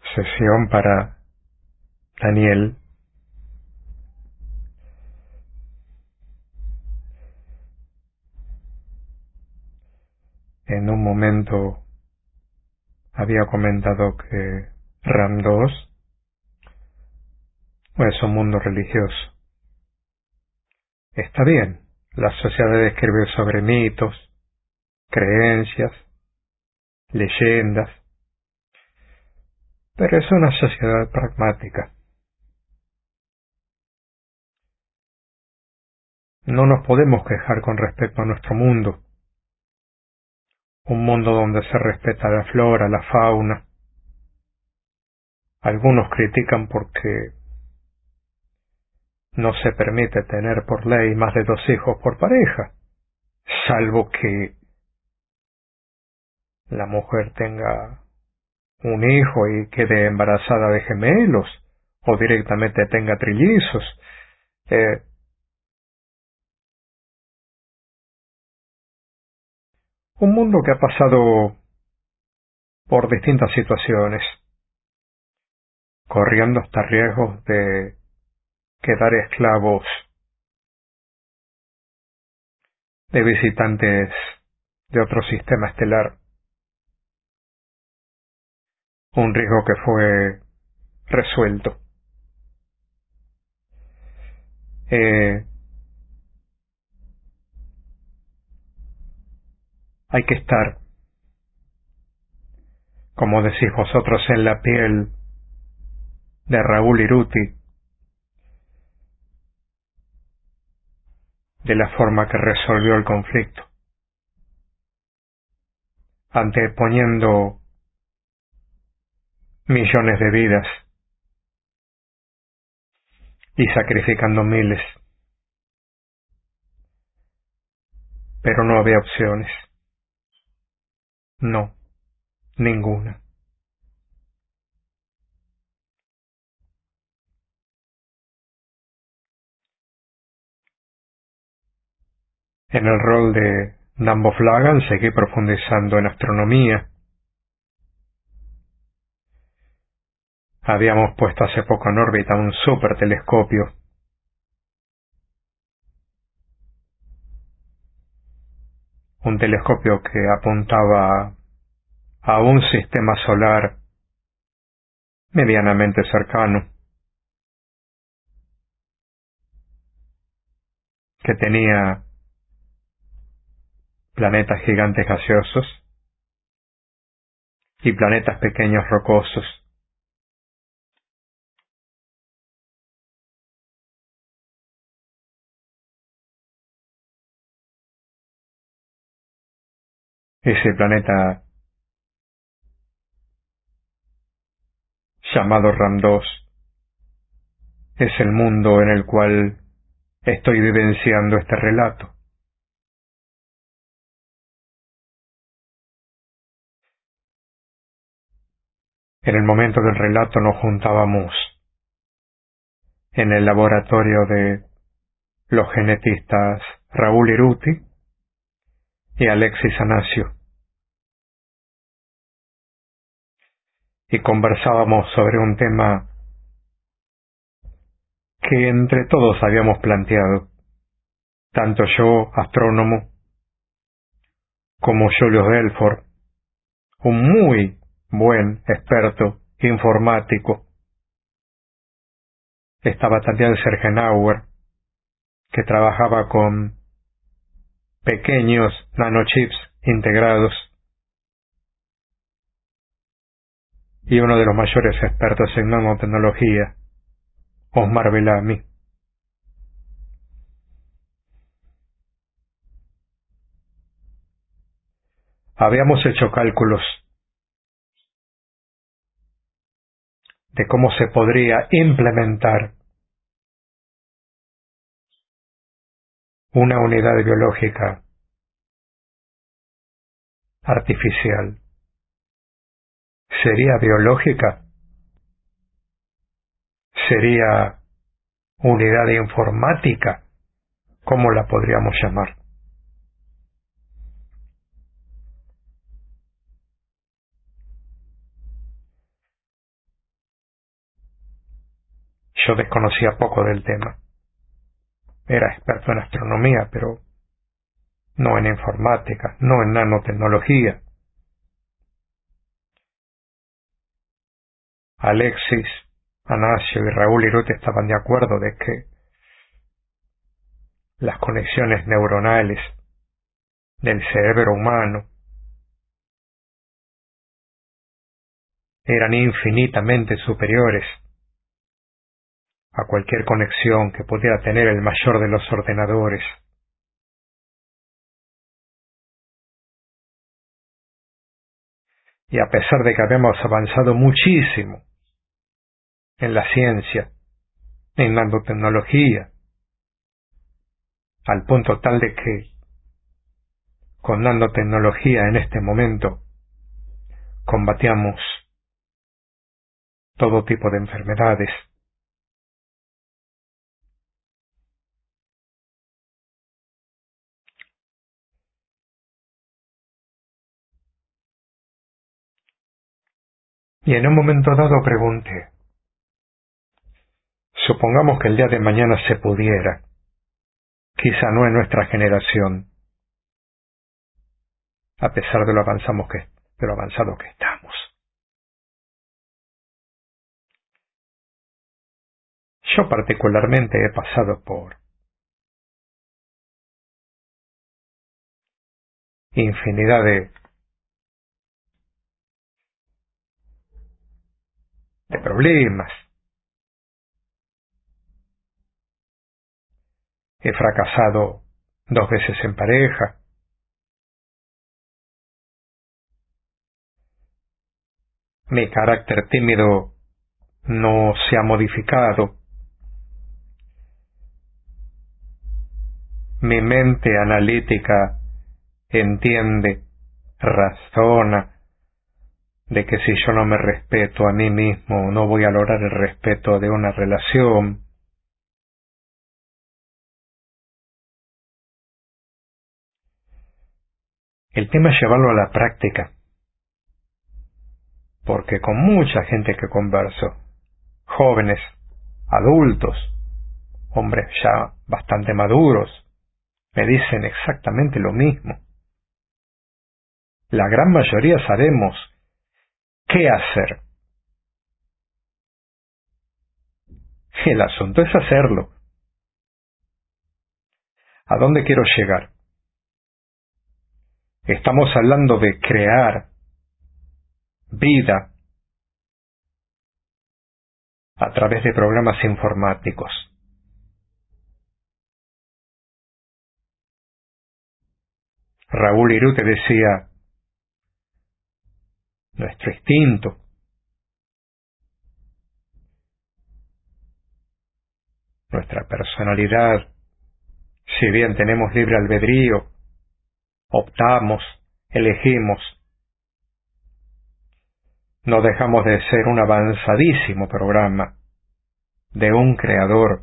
Sesión para Daniel. En un momento había comentado que RAM 2 es un mundo religioso. Está bien, la sociedad debe escribir sobre mitos, creencias, leyendas, pero es una sociedad pragmática. No nos podemos quejar con respecto a nuestro mundo, un mundo donde se respeta la flora, la fauna. Algunos critican porque no se permite tener por ley más de 2 hijos por pareja, salvo que la mujer tenga un hijo y quede embarazada de gemelos, o directamente tenga trillizos. Un mundo que ha pasado por distintas situaciones, corriendo hasta riesgos de quedar esclavos de visitantes de otro sistema estelar. Un riesgo que fue resuelto. Hay que estar, como decís vosotros, en la piel de Raúl Iruti, de la forma que resolvió el conflicto, anteponiendo millones de vidas y sacrificando miles. Pero no había opciones. No, ninguna. En el rol de Nambo Flagan seguí profundizando en astronomía. Habíamos puesto hace poco en órbita un supertelescopio. Un telescopio que apuntaba a un sistema solar medianamente cercano, que tenía planetas gigantes gaseosos y planetas pequeños rocosos. Ese planeta llamado RAM 2 es el mundo en el cual estoy vivenciando este relato. En el momento del relato nos juntábamos en el laboratorio de los genetistas Raúl Iruti y Alexis Anasio, y conversábamos sobre un tema que entre todos habíamos planteado, tanto yo, astrónomo, como Julius Delford, un muy buen experto informático. Estaba también Sergenauer, que trabajaba con pequeños nanochips integrados, y uno de los mayores expertos en nanotecnología, Osmar Bellamy. Habíamos hecho cálculos de cómo se podría implementar una unidad biológica artificial. ¿Sería biológica? ¿Sería unidad informática? ¿Cómo la podríamos llamar? Yo desconocía poco del tema. Era experto en astronomía, pero no en informática, no en nanotecnología. Alexis, Anasio y Raúl Irute estaban de acuerdo de que las conexiones neuronales del cerebro humano eran infinitamente superiores a cualquier conexión que pudiera tener el mayor de los ordenadores. Y a pesar de que habíamos avanzado muchísimo en la ciencia, en nanotecnología, al punto tal de que con nanotecnología en este momento combatíamos todo tipo de enfermedades. Y en un momento dado pregunté, supongamos que el día de mañana se pudiera, quizá no en nuestra generación, a pesar de lo avanzado que estamos. Yo particularmente he pasado por infinidad de problemas. He fracasado 2 veces en pareja. Mi carácter tímido no se ha modificado. Mi mente analítica entiende, razona, de que si yo no me respeto a mí mismo, no voy a lograr el respeto de una relación. El tema es llevarlo a la práctica, porque con mucha gente que converso, jóvenes, adultos, hombres ya bastante maduros, me dicen exactamente lo mismo. La gran mayoría sabemos qué hacer. El asunto es hacerlo. ¿A dónde quiero llegar? Estamos hablando de crear vida a través de programas informáticos. Raúl Irute decía, nuestro instinto, nuestra personalidad, si bien tenemos libre albedrío, optamos, elegimos, no dejamos de ser un avanzadísimo programa de un creador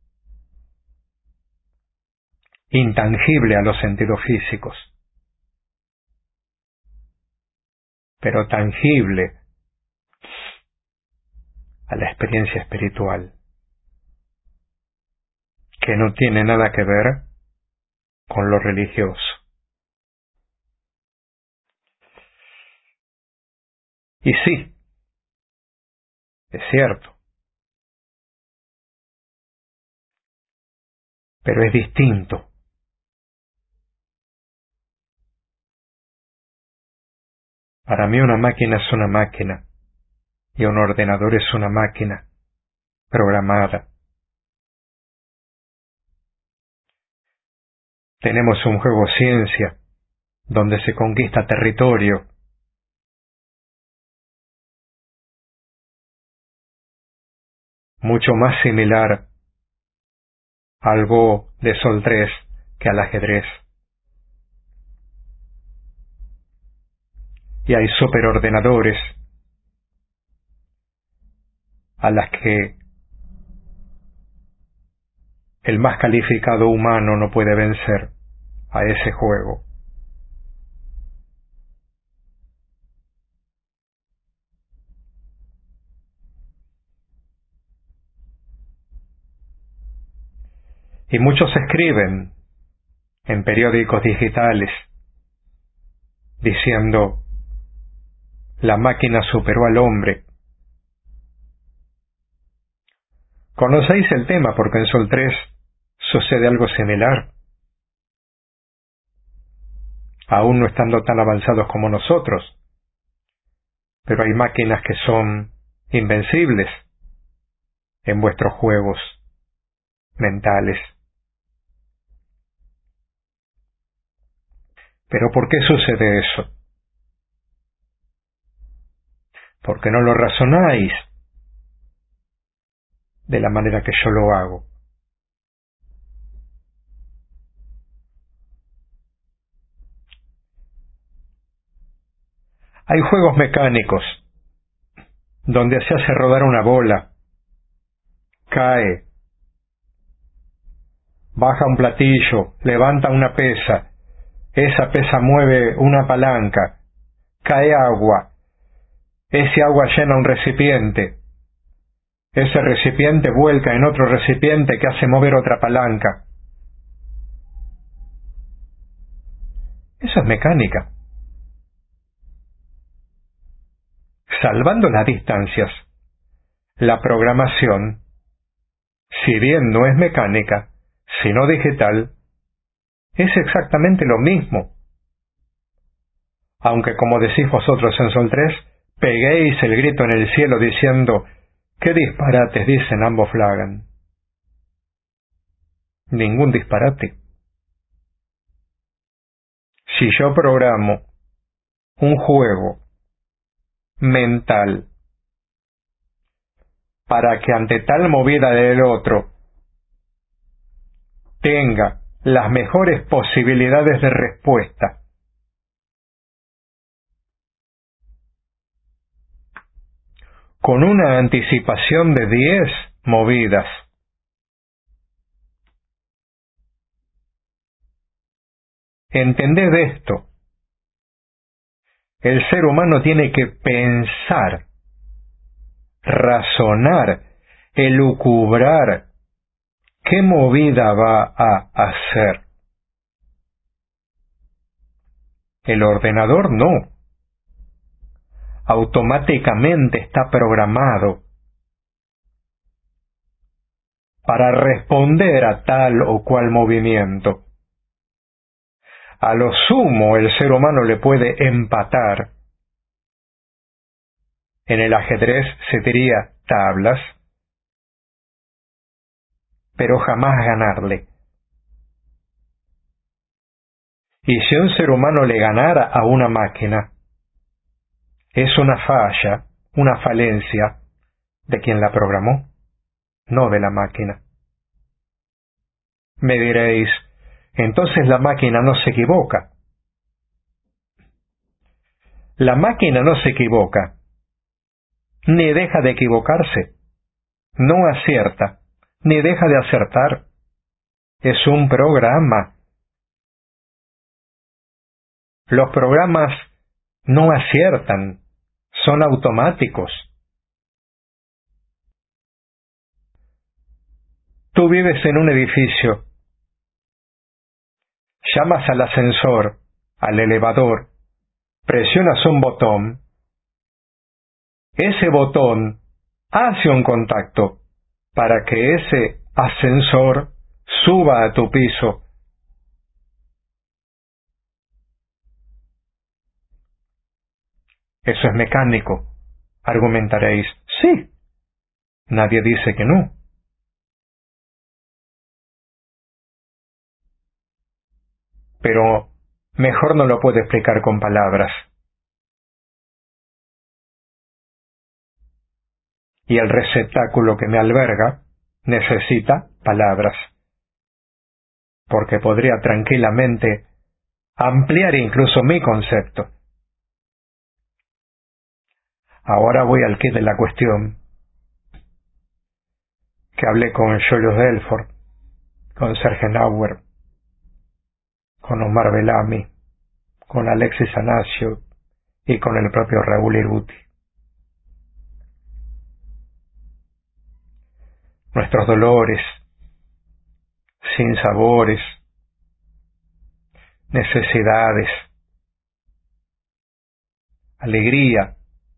intangible a los sentidos físicos, pero tangible a la experiencia espiritual, que no tiene nada que ver con lo religioso. Y sí, es cierto, pero es distinto. Para mí una máquina es una máquina, y un ordenador es una máquina programada. Tenemos un juego ciencia, donde se conquista territorio. Mucho más similar al Go de Sol 3 que al ajedrez. Y hay superordenadores a las que el más calificado humano no puede vencer a ese juego. Y muchos escriben en periódicos digitales diciendo: la máquina superó al hombre. Conocéis el tema porque en Sol 3 sucede algo similar, aún no estando tan avanzados como nosotros, pero hay máquinas que son invencibles en vuestros juegos mentales. ¿Pero por qué sucede eso? Porque no lo razonáis de la manera que yo lo hago. Hay juegos mecánicos donde se hace rodar una bola, cae, baja un platillo, levanta una pesa, esa pesa mueve una palanca, cae agua, ese agua llena un recipiente, ese recipiente vuelca en otro recipiente que hace mover otra palanca. Eso es mecánica. Salvando las distancias, la programación, si bien no es mecánica, sino digital, es exactamente lo mismo. Aunque, como decís vosotros en Sol 3, peguéis el grito en el cielo diciendo: ¿qué disparates dicen ambos Flagan? Ningún disparate. Si yo programo un juego mental para que ante tal movida del otro tenga las mejores posibilidades de respuesta, con una anticipación de 10 movidas, entended esto: el ser humano tiene que pensar, razonar, elucubrar qué movida va a hacer. El ordenador no. Automáticamente está programado para responder a tal o cual movimiento. A lo sumo, el ser humano le puede empatar. En el ajedrez se diría tablas, pero jamás ganarle. Y si un ser humano le ganara a una máquina, es una falla, una falencia de quien la programó, no de la máquina. Me diréis: entonces la máquina no se equivoca. La máquina no se equivoca, ni deja de equivocarse, no acierta, ni deja de acertar. Es un programa. Los programas no aciertan, son automáticos. Tú vives en un edificio, llamas al ascensor, al elevador, presionas un botón, ese botón hace un contacto para que ese ascensor suba a tu piso. Eso es mecánico, argumentaréis. Sí, nadie dice que no. Pero mejor no lo puedo explicar con palabras. Y el receptáculo que me alberga necesita palabras, porque podría tranquilamente ampliar incluso mi concepto. Ahora voy al quid de la cuestión, que hablé con Julius Delford, con Serge Nauer, con Omar Bellamy, con Alexis Anasio y con el propio Raúl Irbuti. Nuestros dolores, sinsabores, necesidades, alegría,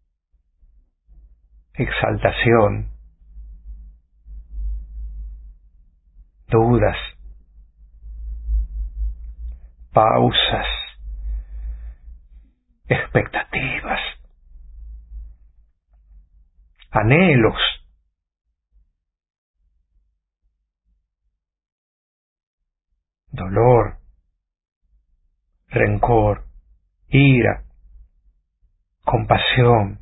exaltación, dudas, pausas, expectativas, anhelos, dolor, rencor, ira, compasión,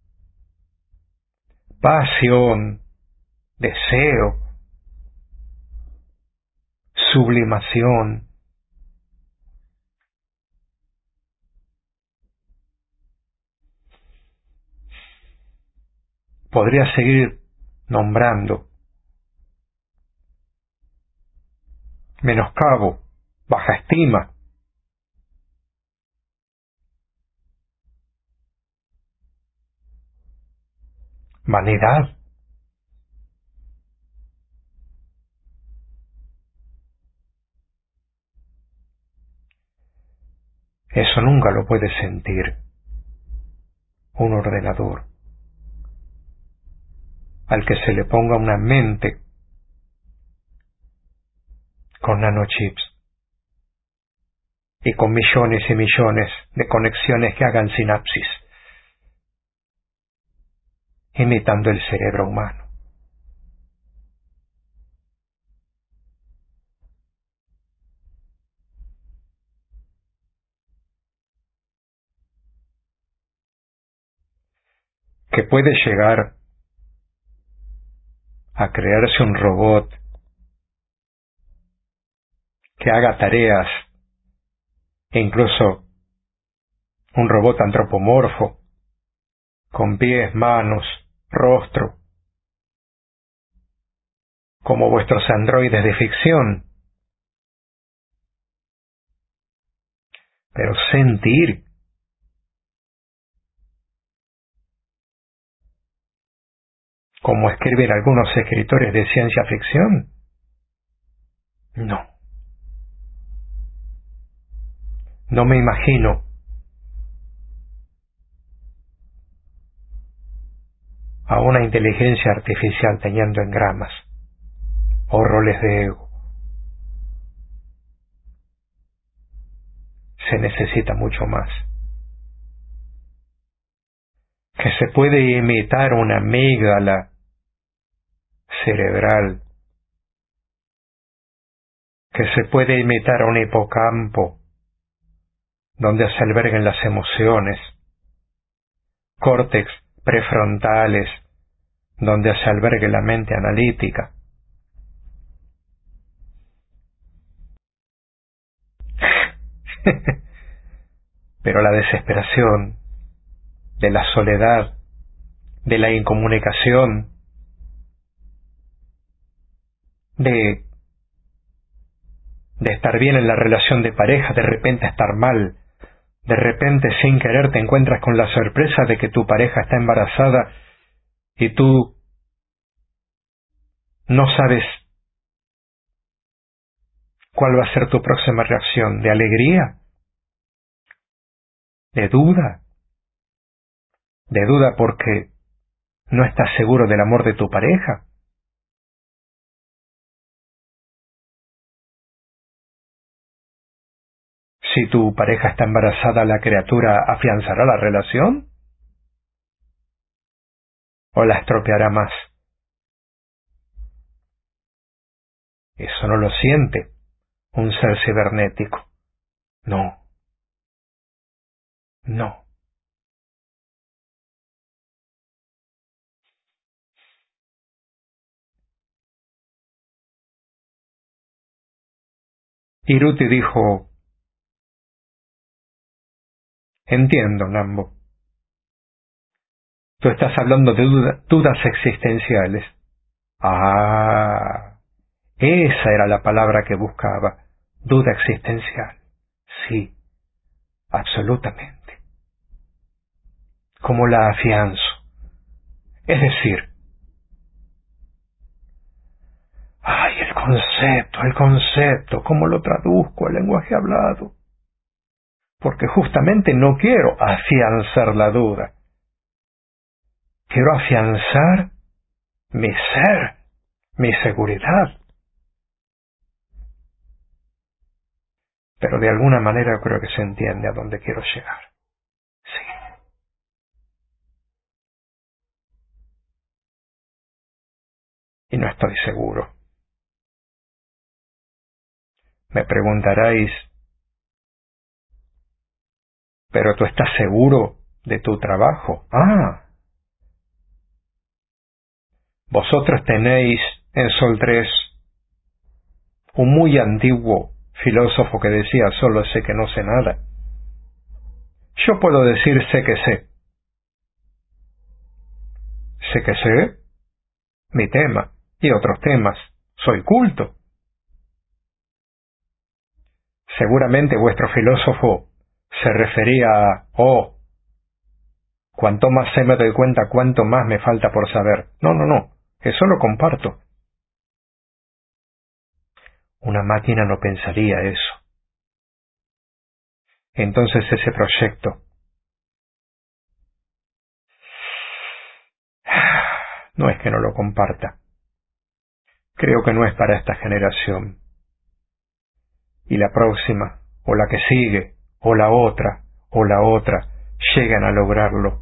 pasión, deseo, sublimación, podría seguir nombrando, menoscabo, baja estima, vanidad, eso nunca lo puede sentir un ordenador al que se le ponga una mente con nanochips y con millones y millones de conexiones que hagan sinapsis, imitando el cerebro humano. Que puede llegar a crearse un robot que haga tareas, e incluso un robot antropomorfo, con pies, manos, rostro, como vuestros androides de ficción, pero sentir, como escriben algunos escritores de ciencia ficción. No me imagino a una inteligencia artificial teniendo engramas o roles de ego. Se necesita mucho más. Que se puede imitar una amígdala cerebral, que se puede imitar un hipocampo donde se alberguen las emociones, córtex prefrontales donde se albergue la mente analítica. Pero la desesperación, de la soledad, de la incomunicación, de estar bien en la relación de pareja, de repente estar mal, de repente sin querer te encuentras con la sorpresa de que tu pareja está embarazada y tú no sabes cuál va a ser tu próxima reacción, de alegría, de duda porque no estás seguro del amor de tu pareja. Si tu pareja está embarazada, ¿la criatura afianzará la relación? ¿O la estropeará más? Eso no lo siente un ser cibernético. No. Iruti dijo: entiendo, Nambo. Tú estás hablando de dudas existenciales. Ah, esa era la palabra que buscaba. Duda existencial. Sí, absolutamente. ¿Cómo la afianzo? Es decir, el el concepto, ¿cómo lo traduzco al lenguaje hablado? Porque justamente no quiero afianzar la duda. Quiero afianzar mi ser, mi seguridad. Pero de alguna manera creo que se entiende a dónde quiero llegar. Sí. Y no estoy seguro. Me preguntaréis, ¿pero tú estás seguro de tu trabajo? Vosotros tenéis en Sol 3 un muy antiguo filósofo que decía, solo sé que no sé nada. Yo puedo decir sé que sé. Sé que sé mi tema y otros temas. Soy culto. Seguramente vuestro filósofo se refería a, cuanto más sé me doy cuenta, cuánto más me falta por saber. No, eso lo comparto. Una máquina no pensaría eso. Entonces ese proyecto no es que no lo comparta. Creo que no es para esta generación. Y la próxima, o la que sigue, o la otra, llegan a lograrlo.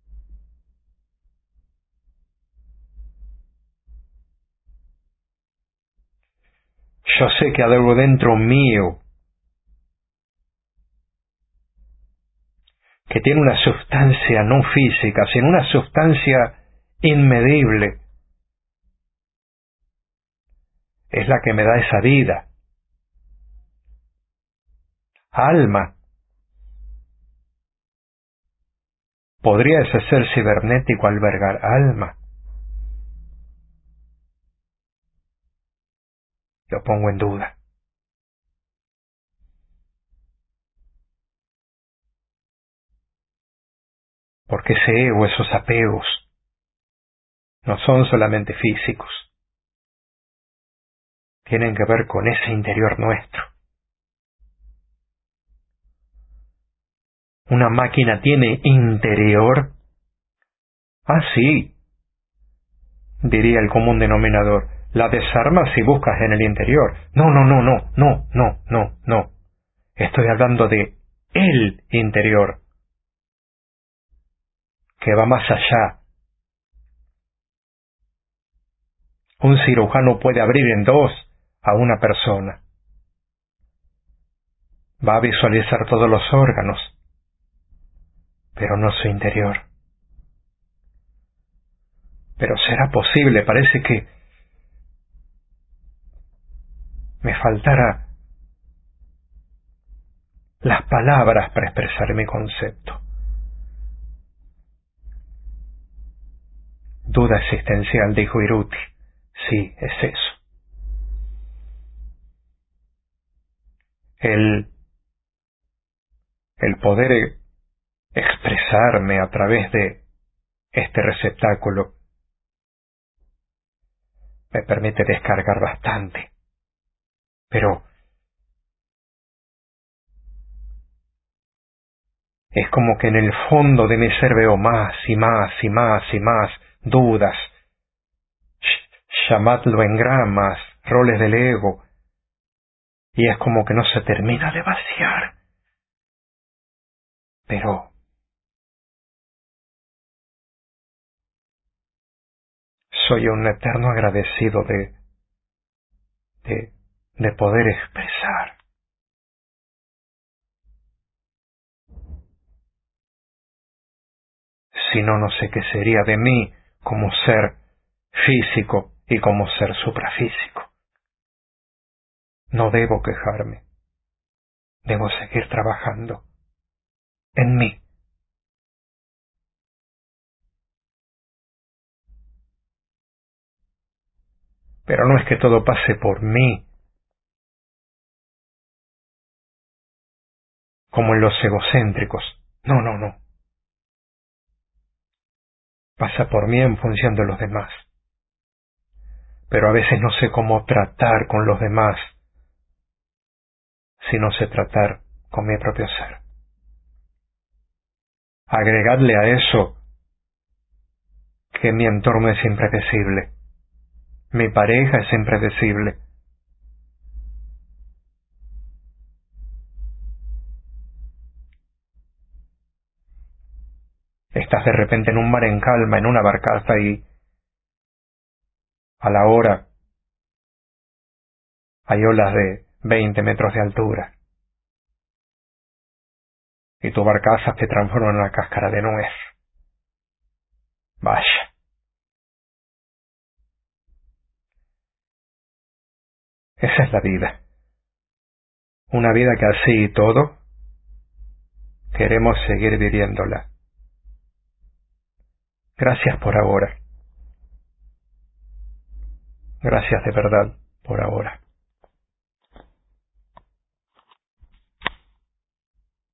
Yo sé que hay algo dentro mío que tiene una sustancia no física, sino una sustancia inmedible. Es la que me da esa vida. Alma. ¿Podría ese ser cibernético albergar alma? Lo pongo en duda. Porque ese ego, esos apegos, no son solamente físicos. Tienen que ver con ese interior nuestro. ¿Una máquina tiene interior? Sí, diría el común denominador. La desarmas y buscas en el interior. No. Estoy hablando de el interior, que va más allá. Un cirujano puede abrir en dos a una persona. Va a visualizar todos los órganos, pero no su interior. Pero será posible, parece que me faltara las palabras para expresar mi concepto. Duda existencial, dijo Iruti. Sí, es eso. El poder expresarme a través de este receptáculo me permite descargar bastante. Pero es como que en el fondo de mi ser veo más y más dudas. Llamadlo engramas, roles del ego. Y es como que no se termina de vaciar. Pero soy un eterno agradecido de poder expresar. Si no, no sé qué sería de mí como ser físico y como ser suprafísico. No debo quejarme. Debo seguir trabajando en mí. Pero no es que todo pase por mí, como en los egocéntricos. No. Pasa por mí en función de los demás. pero a veces no sé cómo tratar con los demás si no sé tratar con mi propio ser. Agregadle a eso que mi entorno es impredecible, mi pareja es impredecible. Estás de repente en un mar en calma, en una barcaza y a la hora hay olas de 20 metros de altura y tu barcaza se transforma en una cáscara de nuez. Vaya. Esa es la vida. Una vida que así y todo queremos seguir viviéndola. Gracias por ahora. Gracias de verdad por ahora.